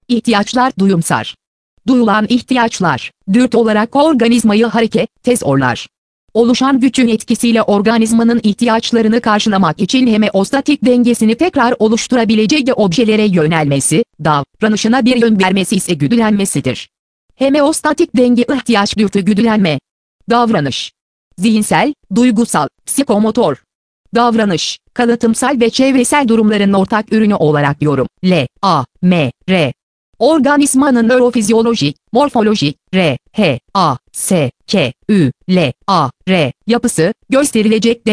İhtiyaçlar duyumsal. Duyulan ihtiyaçlar, dürtü olarak organizmayı harekete zorlar. Oluşan gücün etkisiyle organizmanın ihtiyaçlarını karşılamak için homeostatik dengesini tekrar oluşturabileceği objelere yönelmesi, davranışına bir yön vermesi ise güdülenmesidir. Homeostatik denge ihtiyaç dürtü güdülenme. Davranış. Zihinsel, duygusal, psikomotor. Davranış, kalıtımsal ve çevresel durumların ortak ürünü olarak yorum. L-A-M-R. Organizmanın nörofizyolojik, morfolojik, R-H-A-S-K-Ü-L-A-R yapısı, gösterilecek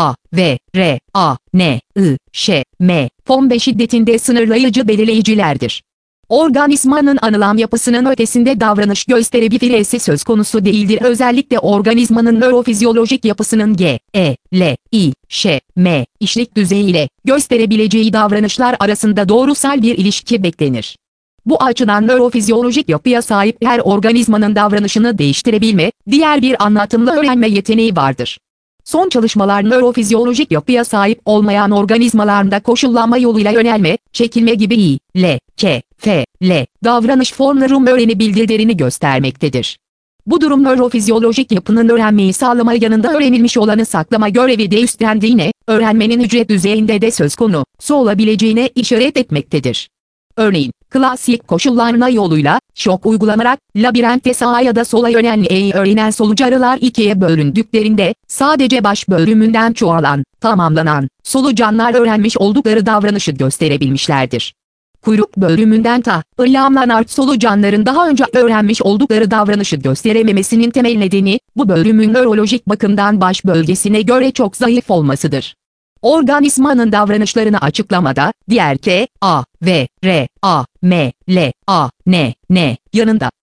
D-A-V-R-A-N-I-Ş-M, form ve şiddetinde sınırlayıcı belirleyicilerdir. Organizmanın anılan yapısının ötesinde davranış gösterebilirliği söz konusu değildir. Özellikle organizmanın nörofizyolojik yapısının G-E-L-I-Ş-M işlik düzeyiyle gösterebileceği davranışlar arasında doğrusal bir ilişki beklenir. Bu açıdan nörofizyolojik yapıya sahip her organizmanın davranışını değiştirebilme, diğer bir anlatımla öğrenme yeteneği vardır. Son çalışmalar nörofizyolojik yapıya sahip olmayan organizmalarda koşullanma yoluyla yönelme, çekilme gibi I, L, K, F, L davranış formlarının öğrenebildiklerini göstermektedir. Bu durum nörofizyolojik yapının öğrenmeyi sağlama yanında öğrenilmiş olanı saklama görevi de üstlendiğine, öğrenmenin hücre düzeyinde de söz konusu olabileceğine işaret etmektedir. Örneğin, klasik koşullanma yoluyla, şok uygulanarak, labirentte sağa ya da sola yönelmeyi öğrenen solucu arılar ikiye bölündüklerinde, sadece baş bölümünden çoğalan, tamamlanan, solucanlar öğrenmiş oldukları davranışı gösterebilmişlerdir. Kuyruk bölümünden tamamlanan solucanların daha önce öğrenmiş oldukları davranışı gösterememesinin temel nedeni, bu bölümün nörolojik bakımdan baş bölgesine göre çok zayıf olmasıdır. Organizmanın davranışlarını açıklamada, diğer K, A, V, R, A, M, L, A, N, N yanında